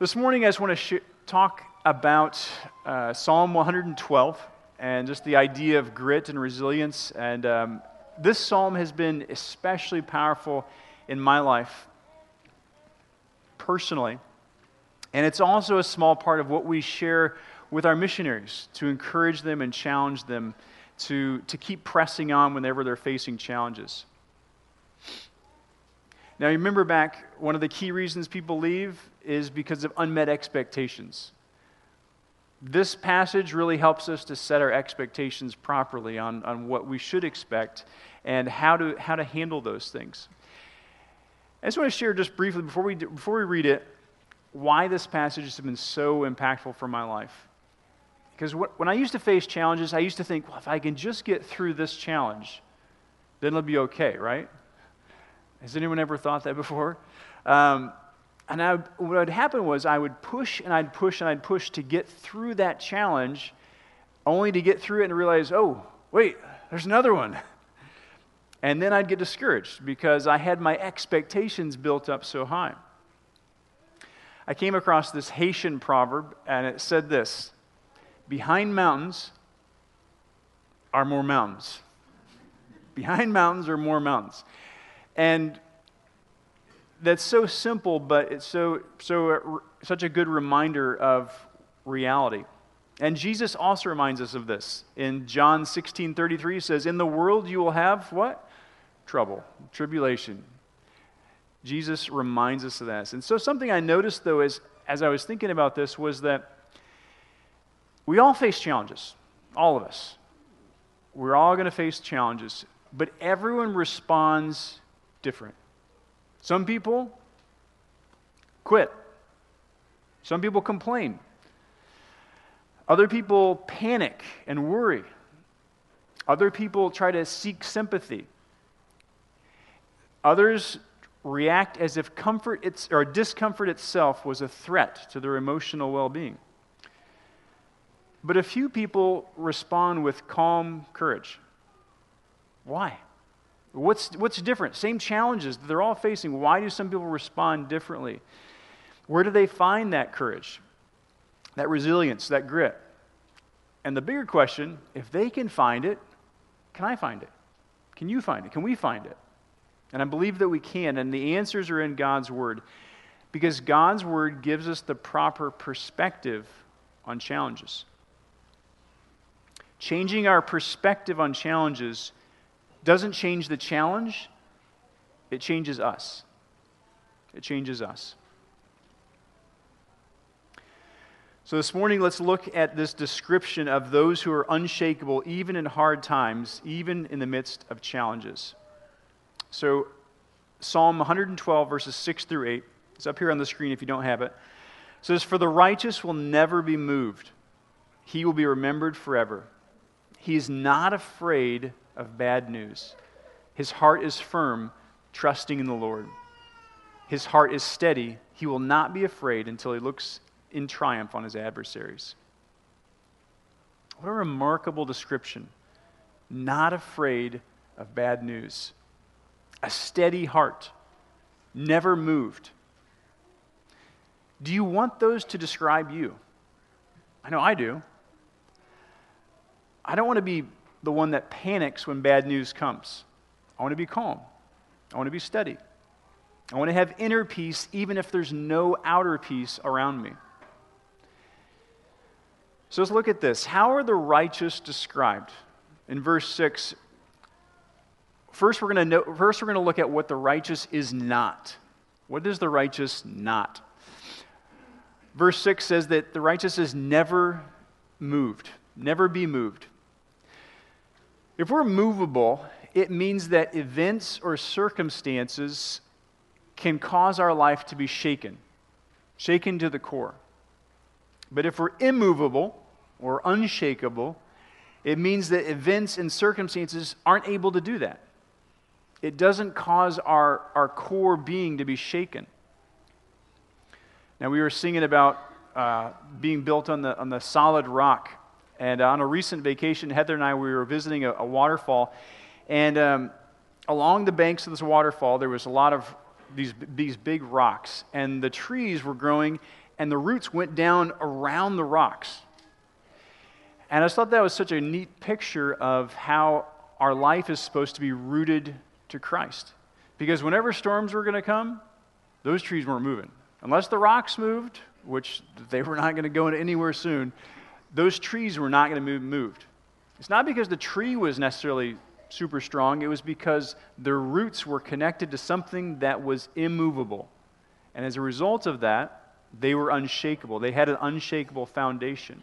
This morning I just want to talk about Psalm 112 and just the idea of grit and resilience. And this psalm has been especially powerful in my life personally. And it's also a small part of what we share with our missionaries to encourage them and challenge them to keep pressing on whenever they're facing challenges. Now, you remember back, one of the key reasons people leave is because of unmet expectations. This passage really helps us to set our expectations properly on what we should expect and how to handle those things. I just want to share just briefly, before we read it, why this passage has been so impactful for my life. Because when I used to face challenges, I used to think, well, if I can just get through this challenge, then it'll be okay, right? Has anyone ever thought that before? What would happen was I would push and I'd push and I'd push to get through that challenge, only to get through it and realize, oh, wait, there's another one. And then I'd get discouraged because I had my expectations built up so high. I came across this Haitian proverb, and it said this: behind mountains are more mountains. Behind mountains are more mountains. And that's so simple, but it's such a good reminder of reality. And Jesus also reminds us of this. In John 16:33, he says, "In the world you will have" what? Trouble, tribulation. Jesus reminds us of that. And so something I noticed, though, as I was thinking about this, was that we all face challenges, all of us. We're all going to face challenges, but everyone responds different. Some people quit. Some people complain. Other people panic and worry. Other people try to seek sympathy. Others react as if discomfort itself was a threat to their emotional well-being. But a few people respond with calm courage. Why? What's different? Same challenges that they're all facing. Why do some people respond differently? Where do they find that courage, that resilience, that grit? And the bigger question, if they can find it, can I find it? Can you find it? Can we find it? And I believe that we can, and the answers are in God's Word, because God's Word gives us the proper perspective on challenges. Changing our perspective on challenges doesn't change the challenge, it changes us. It changes us. So this morning, let's look at this description of those who are unshakable even in hard times, even in the midst of challenges. So Psalm 112, verses 6 through 8, it's up here on the screen if you don't have it. It says, "For the righteous will never be moved. He will be remembered forever. He is not afraid of bad news. His heart is firm, trusting in the Lord. His heart is steady. He will not be afraid until he looks in triumph on his adversaries." What a remarkable description. Not afraid of bad news. A steady heart, never moved. Do you want those to describe you? I know I do. I don't want to be the one that panics when bad news comes. I want to be calm. I want to be steady. I want to have inner peace even if there's no outer peace around me. So let's look at this. How are the righteous described? In verse 6, first we're going to look at what the righteous is not. What is the righteous not? Verse 6 says that the righteous is never moved, never be moved. If we're movable, it means that events or circumstances can cause our life to be shaken to the core. But if we're immovable or unshakable, it means that events and circumstances aren't able to do that. It doesn't cause our core being to be shaken. Now, we were singing about being built on the solid rock. And on a recent vacation, Heather and I, we were visiting a waterfall. And along the banks of this waterfall, there was a lot of these big rocks, and the trees were growing, and the roots went down around the rocks. And I just thought that was such a neat picture of how our life is supposed to be rooted to Christ. Because whenever storms were going to come, those trees weren't moving. Unless the rocks moved, which they were not going to go anywhere soon, those trees were not going to be moved. It's not because the tree was necessarily super strong. It was because their roots were connected to something that was immovable. And as a result of that, they were unshakable. They had an unshakable foundation.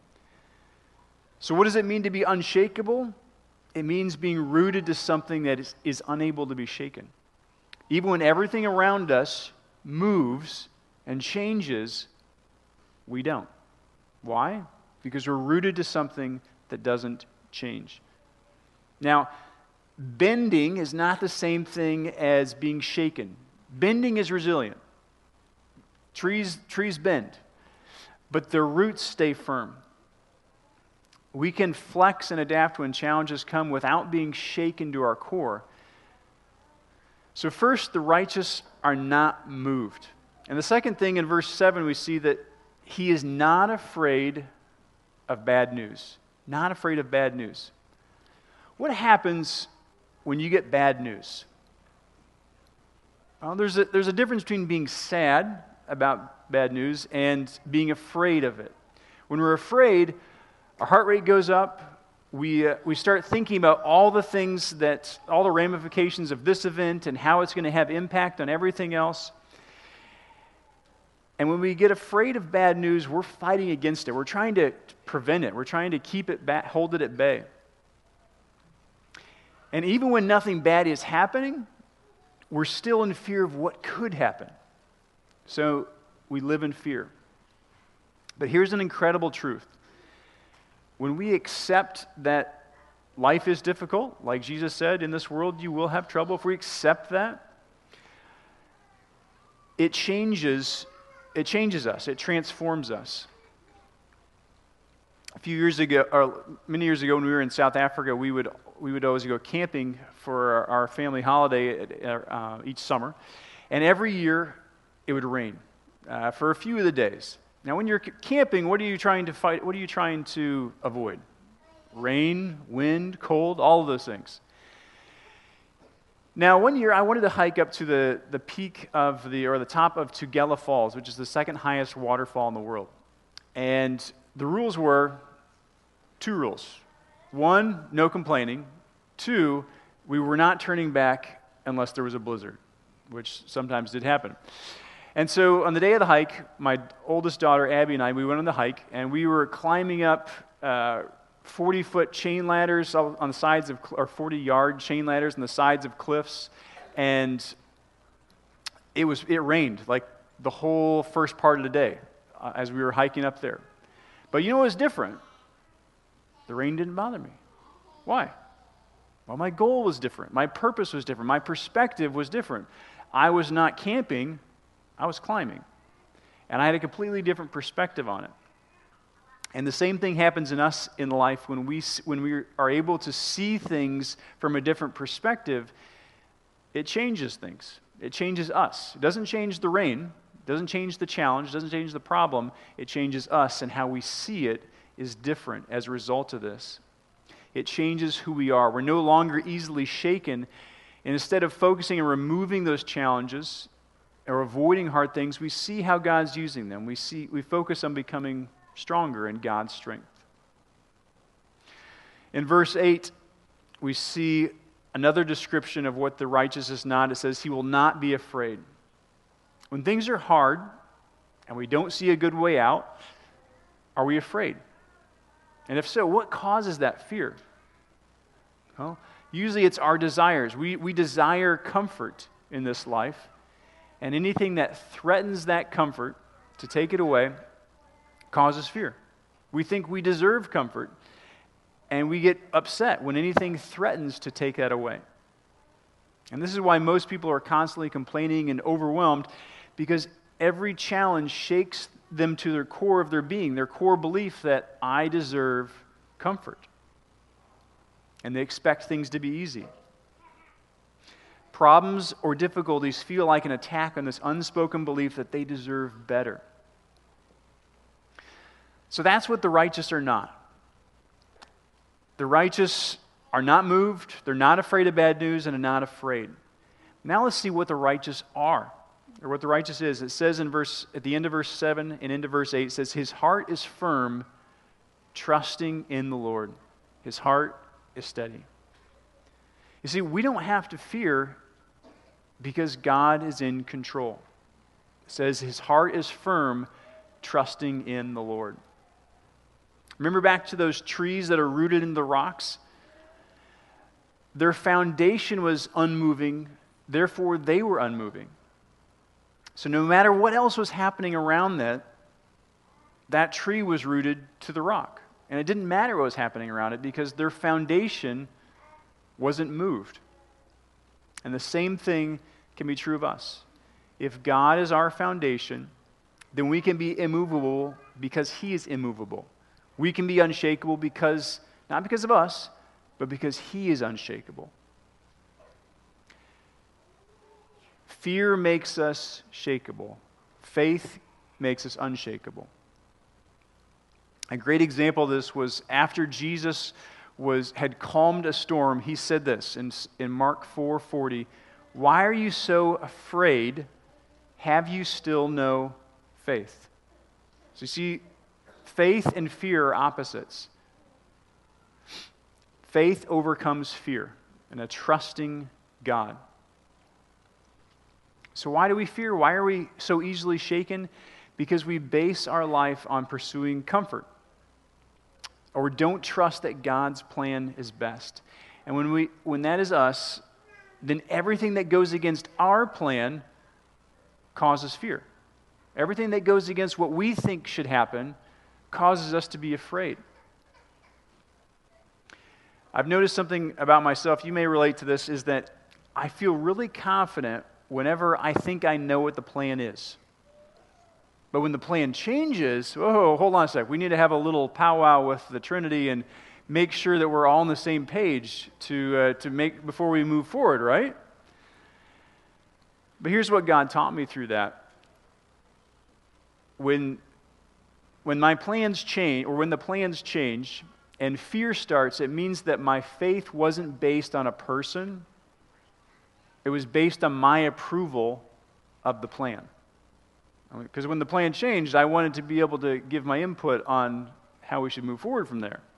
So what does it mean to be unshakable? It means being rooted to something that is unable to be shaken. Even when everything around us moves and changes, we don't. Why? Because we're rooted to something that doesn't change. Now, bending is not the same thing as being shaken. Bending is resilient. Trees bend, but their roots stay firm. We can flex and adapt when challenges come without being shaken to our core. So first, the righteous are not moved. And the second thing in verse 7, we see that he is not afraid of bad news. Not afraid of bad news. What happens when you get bad news? Well, there's a difference between being sad about bad news and being afraid of it. When we're afraid, our heart rate goes up. We start thinking about all the ramifications of this event and how it's going to have impact on everything else. And when we get afraid of bad news, we're fighting against it. We're trying to prevent it. We're trying to keep it back, hold it at bay. And even when nothing bad is happening, we're still in fear of what could happen. So we live in fear. But here's an incredible truth. When we accept that life is difficult, like Jesus said, in this world you will have trouble, if we accept that, it changes us, it transforms us. Many years ago when we were in South Africa, we would always go camping for our family holiday each summer. And every year it would rain for a few of the days. Now, when you're camping, what are you trying to fight? What are you trying to avoid? Rain, wind, cold, all of those things. Now, one year I wanted to hike up to the peak of the top of Tugela Falls, which is the second highest waterfall in the world. And the rules were 2 rules. 1, no complaining. 2, we were not turning back unless there was a blizzard, which sometimes did happen. And so on the day of the hike, my oldest daughter, Abby, and I, we went on the hike, and we were climbing up 40-foot chain ladders on the sides of, or 40-yard chain ladders on the sides of cliffs, and it rained like the whole first part of the day as we were hiking up there. But you know what was different? The rain didn't bother me. Why? Well, my goal was different. My purpose was different. My perspective was different. I was not camping. I was climbing. And I had a completely different perspective on it. And the same thing happens in us in life when we are able to see things from a different perspective. It changes things. It changes us. It doesn't change the rain. It doesn't change the challenge. It doesn't change the problem. It changes us, and how we see it is different as a result of this. It changes who we are. We're no longer easily shaken. And instead of focusing on removing those challenges or avoiding hard things, we see how God's using them. We focus on becoming stronger in God's strength. In verse 8, we see another description of what the righteous is not. It says, he will not be afraid. When things are hard and we don't see a good way out, are we afraid? And if so, what causes that fear? Well, usually it's our desires. We desire comfort in this life, and anything that threatens that comfort to take it away causes fear. We think we deserve comfort, and we get upset when anything threatens to take that away. And this is why most people are constantly complaining and overwhelmed, because every challenge shakes them to their core of their being, their core belief that I deserve comfort. And they expect things to be easy. problems or difficulties feel like an attack on this unspoken belief that they deserve better. So that's what the righteous are not. The righteous are not moved, they're not afraid of bad news, and are not afraid. Now let's see what the righteous are, or what the righteous is. It says at the end of verse 7 and into verse 8, it says, his heart is firm, trusting in the Lord. His heart is steady. You see, we don't have to fear because God is in control. It says his heart is firm, trusting in the Lord. Remember back to those trees that are rooted in the rocks? Their foundation was unmoving, therefore they were unmoving. So no matter what else was happening around that tree was rooted to the rock. And it didn't matter what was happening around it because their foundation wasn't moved. And the same thing can be true of us. If God is our foundation, then we can be immovable because he is immovable. We can be unshakable because, not because of us, but because he is unshakable. Fear makes us shakeable. Faith makes us unshakable. A great example of this was after Jesus had calmed a storm, he said this in Mark 4:40, "Why are you so afraid? Have you still no faith?" So you see, faith and fear are opposites. Faith overcomes fear and a trusting God. So why do we fear? Why are we so easily shaken? Because we base our life on pursuing comfort. Or don't trust that God's plan is best. And when that is us, then everything that goes against our plan causes fear. Everything that goes against what we think should happen causes us to be afraid. I've noticed something about myself, you may relate to this, is that I feel really confident whenever I think I know what the plan is. But when the plan changes, oh, hold on a sec, we need to have a little powwow with the Trinity and make sure that we're all on the same page to make before we move forward, right? But here's what God taught me through that. When my plans change, or when the plans change and fear starts, it means that my faith wasn't based on a person. It was based on my approval of the plan. Because when the plan changed, I wanted to be able to give my input on how we should move forward from there.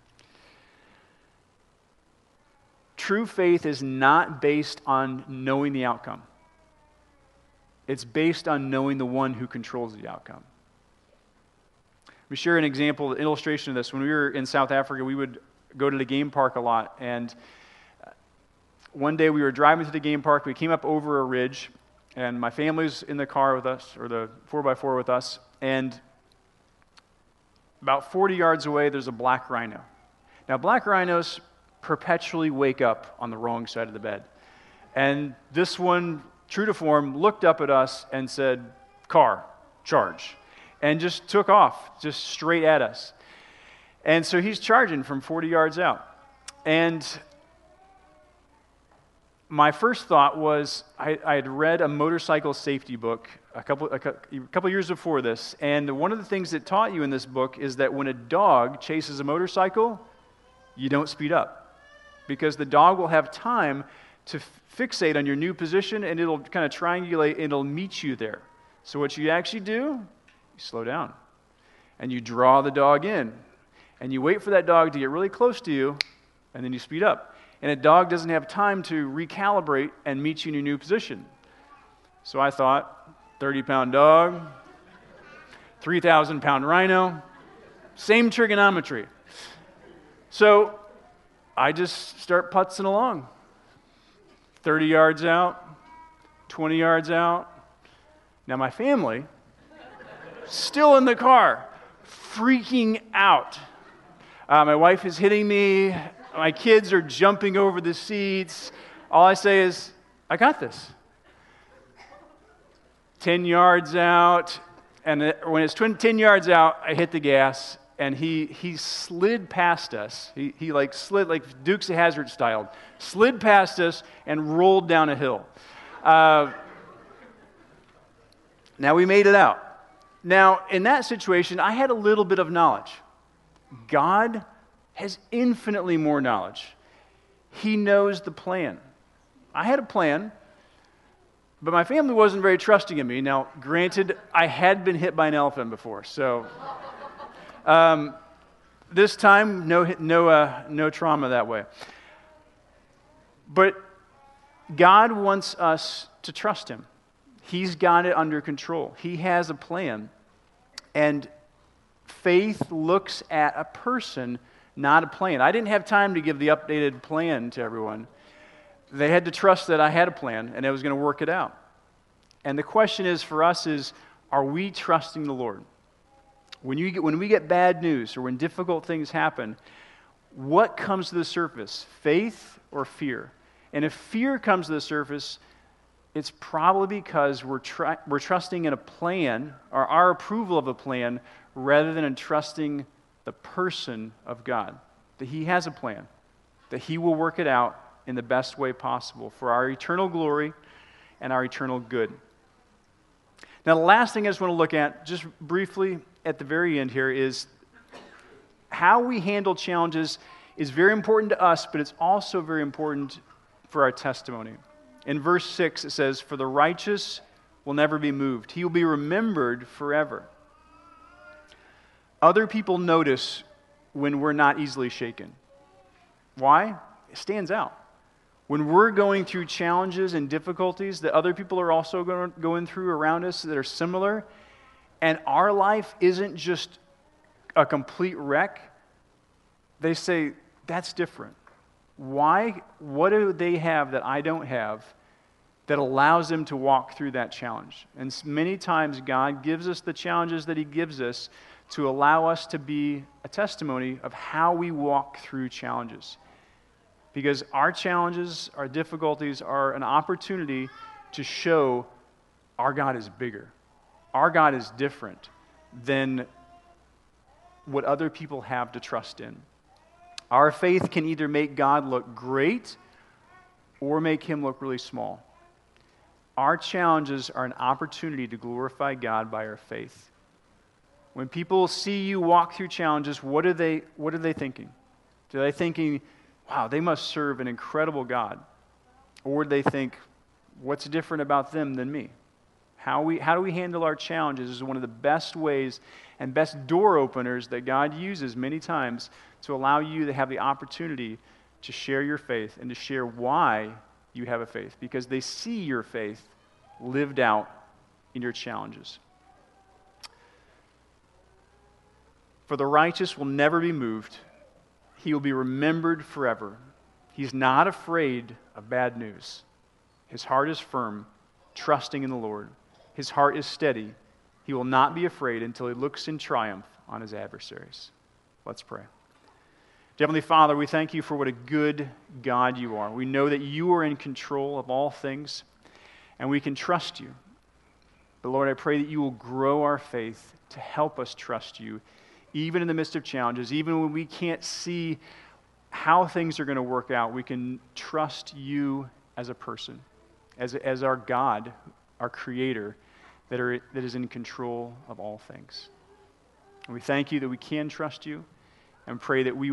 True faith is not based on knowing the outcome. It's based on knowing the one who controls the outcome. We share an example, an illustration of this. When we were in South Africa, we would go to the game park a lot. And one day we were driving to the game park. We came up over a ridge, and my family's in the car with us, or the 4x4 with us. And about 40 yards away, there's a black rhino. Now, black rhinos perpetually wake up on the wrong side of the bed. And this one, true to form, looked up at us and said, "Car, charge." And just took off, just straight at us. And so he's charging from 40 yards out. And my first thought was, I had read a motorcycle safety book a couple years before this, and one of the things that taught you in this book is that when a dog chases a motorcycle, you don't speed up. Because the dog will have time to fixate on your new position, and it'll kind of triangulate, and it'll meet you there. So what you actually do, you slow down, and you draw the dog in, and you wait for that dog to get really close to you, and then you speed up. And a dog doesn't have time to recalibrate and meet you in your new position. So I thought, 30-pound dog, 3,000-pound rhino, same trigonometry. So I just start putzing along. 30 yards out, 20 yards out. Now my family, still in the car, freaking out. My wife is hitting me. My kids are jumping over the seats. All I say is, "I got this." 10 yards out, and when it's 10 yards out, I hit the gas, and he slid past us. He like slid, like Dukes of Hazzard style, slid past us and rolled down a hill. Now we made it out. Now, in that situation, I had a little bit of knowledge. God has infinitely more knowledge. He knows the plan. I had a plan, but my family wasn't very trusting in me. Now, granted, I had been hit by an elephant before, so this time, no trauma that way. But God wants us to trust Him. He's got it under control. He has a plan. And faith looks at a person, not a plan. I didn't have time to give the updated plan to everyone. They had to trust that I had a plan and I was going to work it out. And the question is for us is, are we trusting the Lord? When we get bad news or when difficult things happen, what comes to the surface? Faith or fear? And if fear comes to the surface, it's probably because we're trusting in a plan or our approval of a plan rather than in trusting the person of God, that He has a plan, that He will work it out in the best way possible for our eternal glory and our eternal good. Now, the last thing I just want to look at, just briefly at the very end here, is how we handle challenges is very important to us, but it's also very important for our testimony. In verse 6, it says, "For the righteous will never be moved. He will be remembered forever." Other people notice when we're not easily shaken. Why? It stands out. When we're going through challenges and difficulties that other people are also going through around us that are similar, and our life isn't just a complete wreck, they say, that's different. Why? What do they have that I don't have that allows them to walk through that challenge? And many times God gives us the challenges that He gives us to allow us to be a testimony of how we walk through challenges. Because our challenges, our difficulties are an opportunity to show our God is bigger. Our God is different than what other people have to trust in. Our faith can either make God look great or make Him look really small. Our challenges are an opportunity to glorify God by our faith. When people see you walk through challenges, what are they thinking? Are they thinking, wow, they must serve an incredible God? Or do they think, what's different about them than me? How do we handle our challenges is one of the best ways and best door openers that God uses many times to allow you to have the opportunity to share your faith and to share why you have a faith, because they see your faith lived out in your challenges. For the righteous will never be moved. He will be remembered forever. He's not afraid of bad news. His heart is firm, trusting in the Lord. His heart is steady. He will not be afraid until he looks in triumph on his adversaries. Let's pray. Heavenly Father, we thank you for what a good God you are. We know that you are in control of all things, and we can trust you. But Lord, I pray that you will grow our faith to help us trust you, even in the midst of challenges, even when we can't see how things are going to work out. We can trust you as a person, as our God, our Creator, that is in control of all things. And we thank you that we can trust you, and pray that we